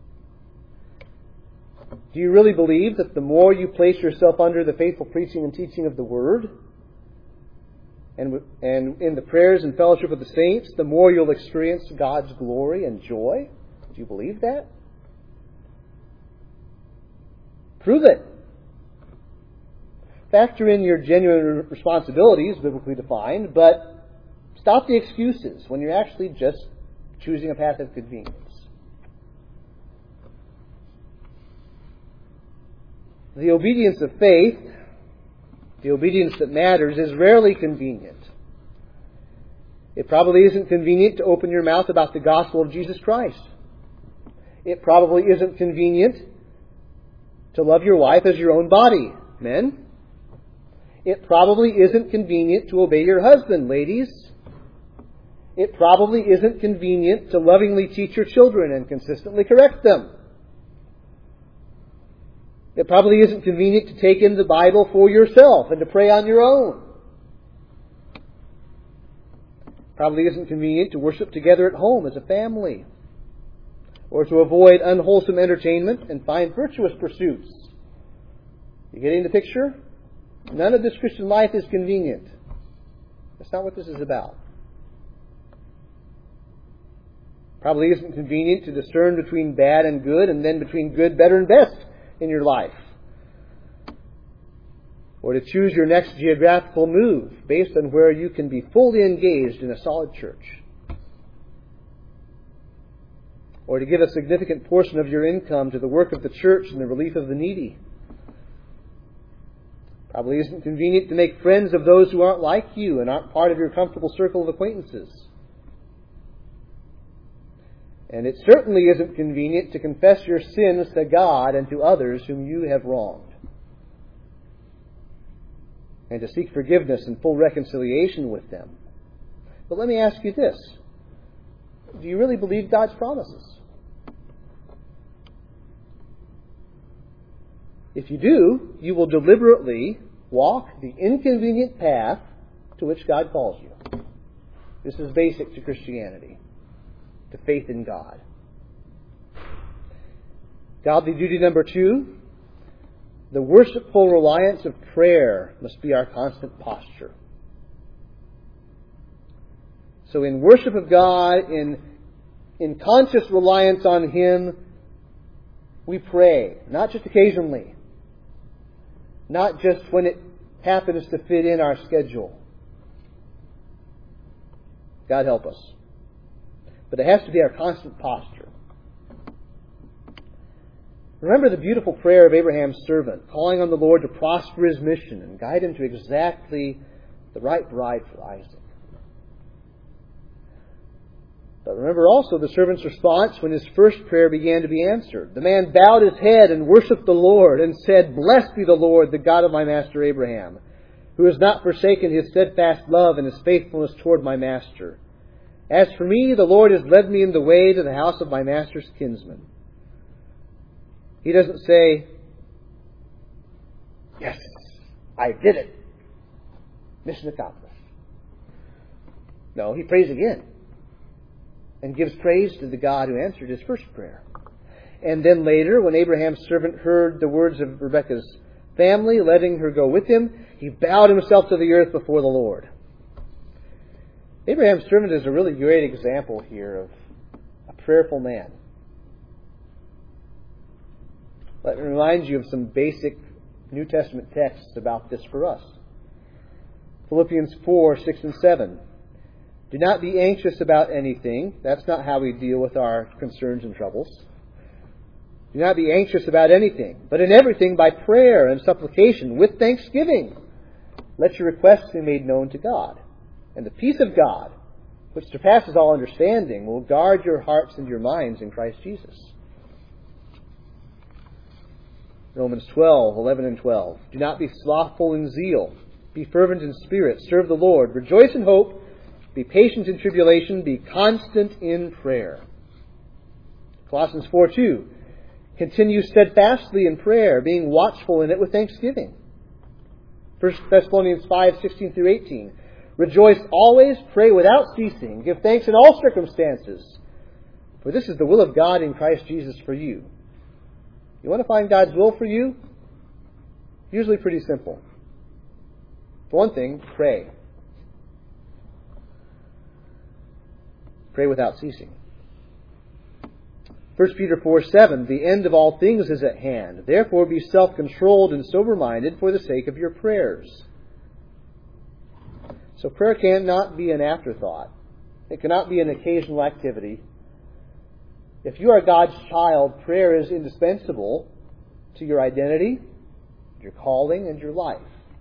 do you really believe that the more you place yourself under the faithful preaching and teaching of the Word, and, and in the prayers and fellowship of the saints, the more you'll experience God's glory and joy? Do you believe that? Prove it. Factor in your genuine responsibilities, biblically defined, but stop the excuses when you're actually just choosing a path of convenience. The obedience of faith, the obedience that matters, is rarely convenient. It probably isn't convenient to open your mouth about the gospel of Jesus Christ. It probably isn't convenient to love your wife as your own body, men. It probably isn't convenient to obey your husband, ladies. It probably isn't convenient to lovingly teach your children and consistently correct them. It probably isn't convenient to take in the Bible for yourself and to pray on your own. It probably isn't convenient to worship together at home as a family, or to avoid unwholesome entertainment and find virtuous pursuits. You getting the picture? None of this Christian life is convenient. That's not what this is about. Probably isn't convenient to discern between bad and good, and then between good, better, and best in your life. Or to choose your next geographical move based on where you can be fully engaged in a solid church. Or to give a significant portion of your income to the work of the church and the relief of the needy. Probably isn't convenient to make friends of those who aren't like you and aren't part of your comfortable circle of acquaintances. And it certainly isn't convenient to confess your sins to God and to others whom you have wronged. And to seek forgiveness and full reconciliation with them. But let me ask you this. Do you really believe God's promises? If you do, you will deliberately walk the inconvenient path to which God calls you. This is basic to Christianity, to faith in God. Godly duty number two, the worshipful reliance of prayer must be our constant posture. So in worship of God, in, in conscious reliance on Him, we pray, not just occasionally, not just when it happens to fit in our schedule. God help us. But it has to be our constant posture. Remember the beautiful prayer of Abraham's servant, calling on the Lord to prosper his mission and guide him to exactly the right bride for Isaac. But remember also the servant's response when his first prayer began to be answered. The man bowed his head and worshipped the Lord and said, "Blessed be the Lord, the God of my master Abraham, who has not forsaken his steadfast love and his faithfulness toward my master. As for me, the Lord has led me in the way to the house of my master's kinsman." He doesn't say, "Yes, I did it. Mission accomplished." No, he prays again and gives praise to the God who answered his first prayer. And then later, when Abraham's servant heard the words of Rebekah's family, letting her go with him, he bowed himself to the earth before the Lord. Abraham's servant is a really great example here of a prayerful man. Let me remind you of some basic New Testament texts about this for us. Philippians four, six, and seven. Do not be anxious about anything. That's not how we deal with our concerns and troubles. Do not be anxious about anything, but in everything by prayer and supplication with thanksgiving. Let your requests be made known to God. And the peace of God, which surpasses all understanding, will guard your hearts and your minds in Christ Jesus. Romans twelve, eleven and twelve. Do not be slothful in zeal. Be fervent in spirit. Serve the Lord. Rejoice in hope. Be patient in tribulation. Be constant in prayer. Colossians four two. Continue steadfastly in prayer, being watchful in it with thanksgiving. First Thessalonians five, sixteen through eighteen. Rejoice always, pray without ceasing, give thanks in all circumstances, for this is the will of God in Christ Jesus for you. You want to find God's will for you? Usually pretty simple. For one thing, pray. Pray without ceasing. First Peter four seven, the end of all things is at hand. Therefore be self-controlled and sober-minded for the sake of your prayers. So prayer cannot be an afterthought. It cannot be an occasional activity. If you are God's child, prayer is indispensable to your identity, your calling, and your life.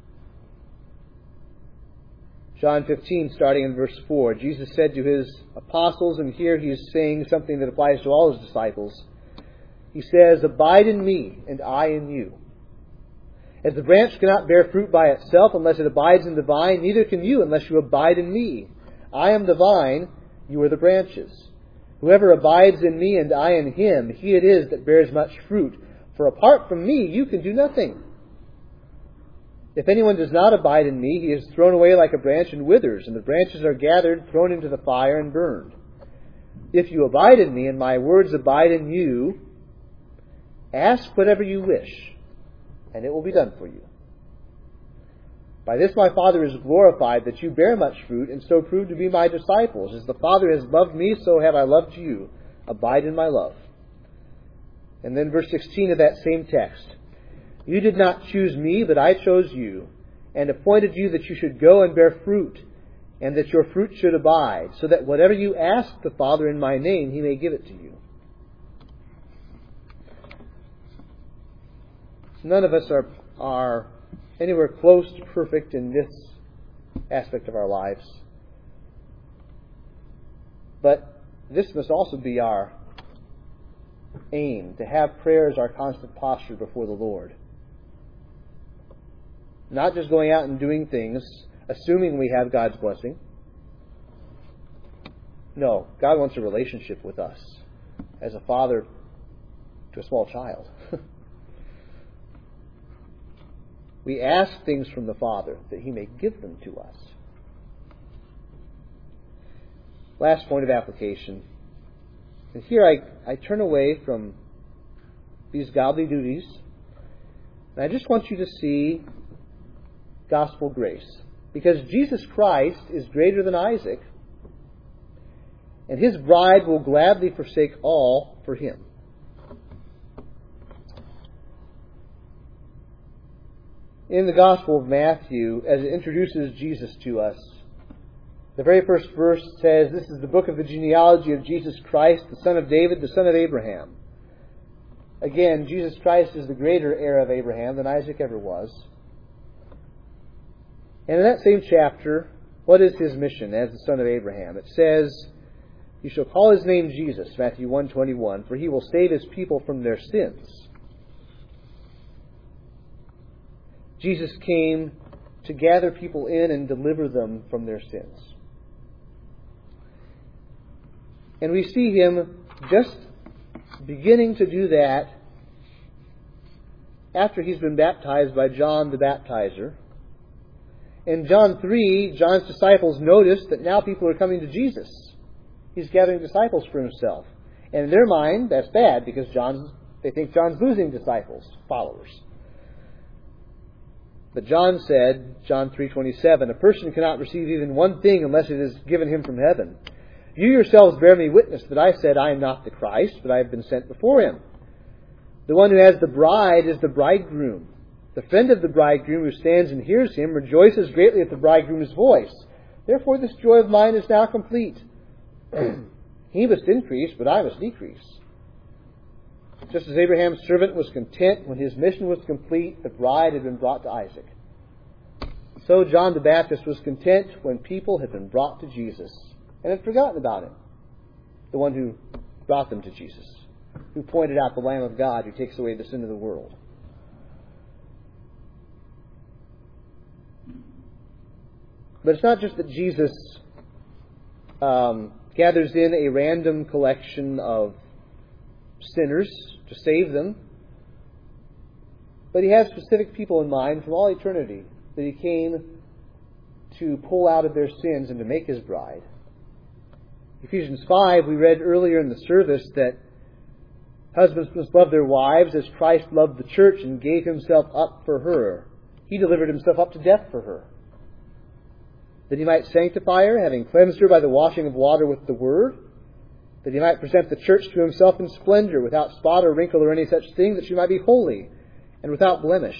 John fifteen, starting in verse four, Jesus said to his apostles, and here he is saying something that applies to all his disciples. He says, "Abide in me, and I in you. As the branch cannot bear fruit by itself unless it abides in the vine, neither can you unless you abide in me. I am the vine, you are the branches. Whoever abides in me and I in him, he it is that bears much fruit. For apart from me, you can do nothing. If anyone does not abide in me, he is thrown away like a branch and withers, and the branches are gathered, thrown into the fire, and burned. If you abide in me, and my words abide in you, ask whatever you wish, and it will be done for you." By this my Father is glorified, that you bear much fruit, and so prove to be my disciples. As the Father has loved me, so have I loved you. Abide in my love. And then verse sixteen of that same text. You did not choose me, but I chose you, and appointed you that you should go and bear fruit, and that your fruit should abide, so that whatever you ask the Father in my name, He may give it to you. None of us are, are anywhere close to perfect in this aspect of our lives. But this must also be our aim, to have prayer as our constant posture before the Lord. Not just going out and doing things, assuming we have God's blessing. No, God wants a relationship with us as a father to a small child. We ask things from the Father that He may give them to us. Last point of application. And here I, I turn away from these godly duties, and I just want you to see gospel grace. Because Jesus Christ is greater than Isaac, and His bride will gladly forsake all for Him. In the Gospel of Matthew, as it introduces Jesus to us, the very first verse says, this is the book of the genealogy of Jesus Christ, the son of David, the son of Abraham. Again, Jesus Christ is the greater heir of Abraham than Isaac ever was. And in that same chapter, what is His mission as the son of Abraham? It says, you shall call His name Jesus, Matthew one twenty-one, for He will save His people from their sins. Jesus came to gather people in and deliver them from their sins. And we see Him just beginning to do that after He's been baptized by John the Baptizer. In John three, John's disciples notice that now people are coming to Jesus. He's gathering disciples for Himself. And in their mind, that's bad because John's, they think John's losing disciples, followers. But John said, John three twenty-seven, a person cannot receive even one thing unless it is given him from heaven. You yourselves bear me witness that I said, I am not the Christ, but I have been sent before Him. The one who has the bride is the bridegroom. The friend of the bridegroom who stands and hears him rejoices greatly at the bridegroom's voice. Therefore this joy of mine is now complete. He must increase, but I must decrease. Just as Abraham's servant was content when his mission was complete, the bride had been brought to Isaac. So John the Baptist was content when people had been brought to Jesus and had forgotten about Him, the one who brought them to Jesus, who pointed out the Lamb of God who takes away the sin of the world. But it's not just that Jesus um, gathers in a random collection of sinners to save them, but He has specific people in mind from all eternity that He came to pull out of their sins and to make His bride. Ephesians five, we read earlier in the service that husbands must love their wives as Christ loved the church and gave Himself up for her. He delivered Himself up to death for her, that He might sanctify her, having cleansed her by the washing of water with the Word, that He might present the church to Himself in splendor, without spot or wrinkle or any such thing, that she might be holy and without blemish.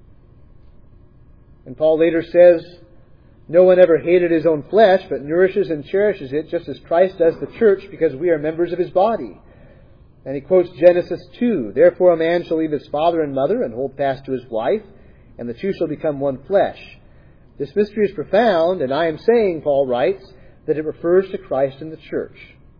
And Paul later says, no one ever hated his own flesh, but nourishes and cherishes it, just as Christ does the church, because we are members of His body. And he quotes Genesis two, therefore a man shall leave his father and mother and hold fast to his wife, and the two shall become one flesh. This mystery is profound, and I am saying, Paul writes, that it refers to Christ and the church.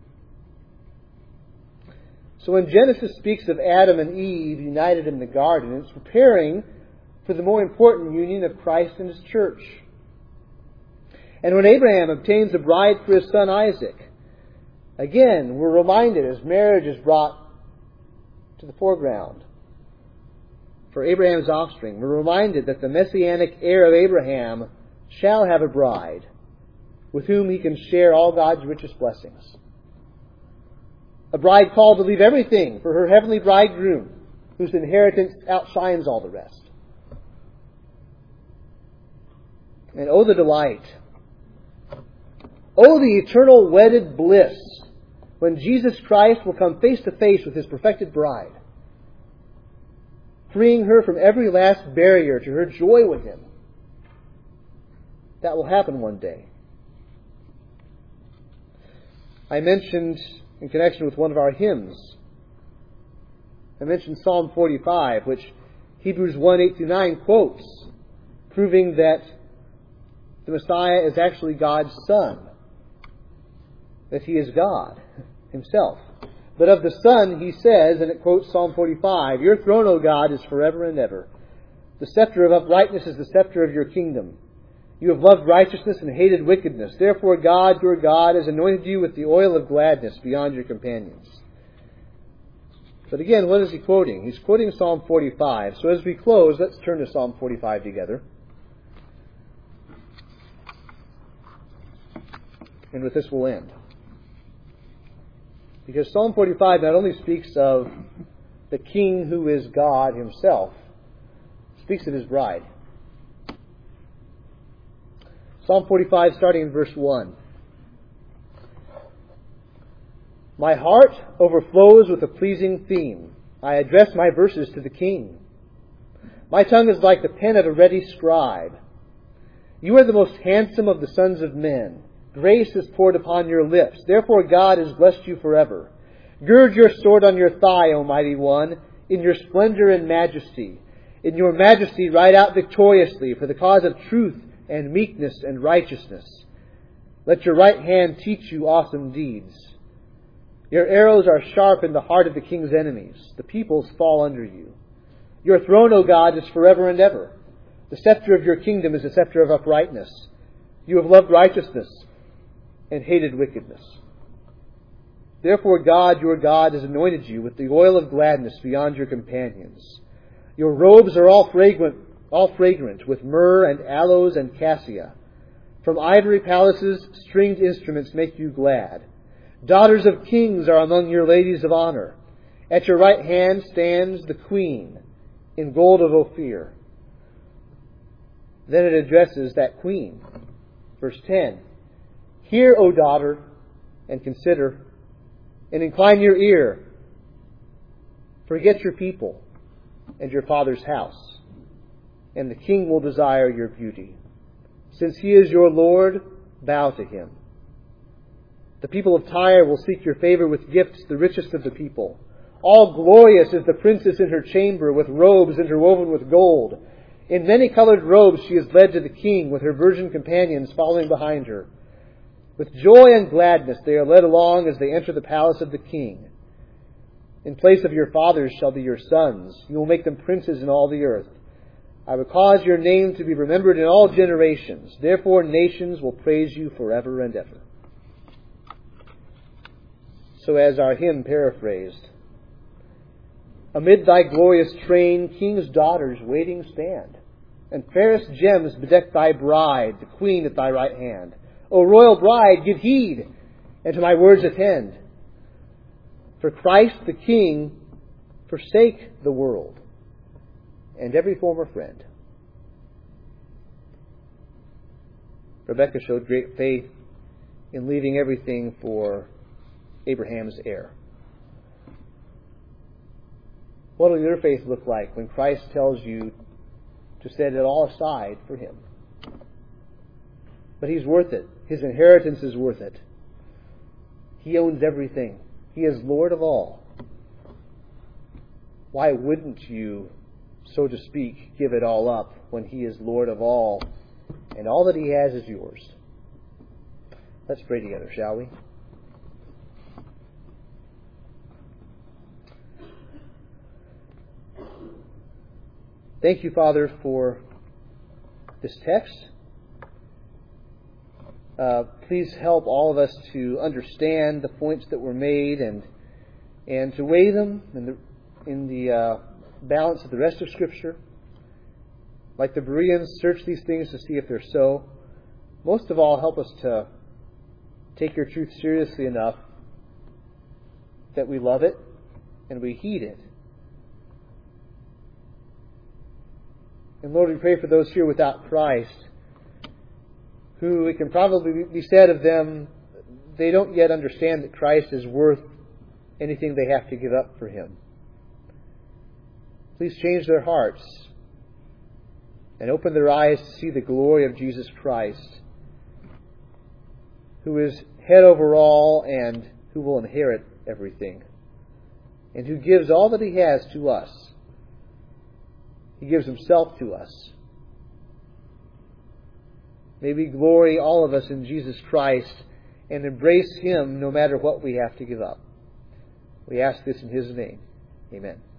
So when Genesis speaks of Adam and Eve united in the garden, it's preparing for the more important union of Christ and His church. And when Abraham obtains a bride for his son Isaac, again, we're reminded as marriage is brought to the foreground for Abraham's offspring, we're reminded that the messianic heir of Abraham shall have a bride with whom he can share all God's richest blessings. A bride called to leave everything for her heavenly bridegroom, whose inheritance outshines all the rest. And oh, the delight. Oh, the eternal wedded bliss when Jesus Christ will come face to face with His perfected bride, freeing her from every last barrier to her joy with Him. That will happen one day. I mentioned, in connection with one of our hymns, I mentioned Psalm forty-five, which Hebrews one, eight through nine quotes, proving that the Messiah is actually God's Son, that He is God Himself. But of the Son, He says, and it quotes Psalm forty-five, "Your throne, O God, is forever and ever. The scepter of uprightness is the scepter of your kingdom. You have loved righteousness and hated wickedness. Therefore God, your God, has anointed you with the oil of gladness beyond your companions." But again, what is he quoting? He's quoting Psalm forty-five. So as we close, let's turn to Psalm forty-five together. And with this we'll end. Because Psalm forty-five not only speaks of the King who is God Himself, it speaks of His bride. Psalm forty-five, starting in verse one. My heart overflows with a pleasing theme. I address my verses to the King. My tongue is like the pen of a ready scribe. You are the most handsome of the sons of men. Grace is poured upon your lips. Therefore God has blessed you forever. Gird your sword on your thigh, O mighty one, in your splendor and majesty. In your majesty ride out victoriously for the cause of truth and meekness and righteousness. Let your right hand teach you awesome deeds. Your arrows are sharp in the heart of the king's enemies. The peoples fall under you. Your throne, O God, is forever and ever. The scepter of your kingdom is a scepter of uprightness. You have loved righteousness and hated wickedness. Therefore God, your God, has anointed you with the oil of gladness beyond your companions. Your robes are all fragrant, all fragrant with myrrh and aloes and cassia. From ivory palaces, stringed instruments make you glad. Daughters of kings are among your ladies of honor. At your right hand stands the queen in gold of Ophir. Then it addresses that queen. Verse ten. Hear, O daughter, and consider, and incline your ear. Forget your people and your father's house, and the king will desire your beauty. Since he is your Lord, bow to him. The people of Tyre will seek your favor with gifts, the richest of the people. All glorious is the princess in her chamber, with robes interwoven with gold. In many-colored robes she is led to the king, with her virgin companions following behind her. With joy and gladness they are led along as they enter the palace of the king. In place of your fathers shall be your sons. You will make them princes in all the earth. I will cause your name to be remembered in all generations. Therefore nations will praise you forever and ever. So as our hymn paraphrased, amid thy glorious train, king's daughters waiting stand, and fairest gems bedeck thy bride, the queen at thy right hand. O royal bride, give heed, and to my words attend. For Christ the King, forsake the world, and every former friend. Rebekah showed great faith in leaving everything for Abraham's heir. What will your faith look like when Christ tells you to set it all aside for Him? But He's worth it. His inheritance is worth it. He owns everything. He is Lord of all. Why wouldn't you, so to speak, give it all up when He is Lord of all and all that He has is yours? Let's pray together, shall we? Thank you, Father, for this text. Uh, please help all of us to understand the points that were made and and to weigh them in the in the uh, balance of the rest of Scripture. Like the Bereans, search these things to see if they're so. Most of all, help us to take your truth seriously enough that we love it and we heed it. And Lord, we pray for those here without Christ, who, it can probably be said of them, they don't yet understand that Christ is worth anything they have to give up for Him. Please change their hearts and open their eyes to see the glory of Jesus Christ, who is head over all and who will inherit everything, and who gives all that He has to us. He gives Himself to us. May we glory, all of us, in Jesus Christ and embrace Him no matter what we have to give up. We ask this in His name. Amen.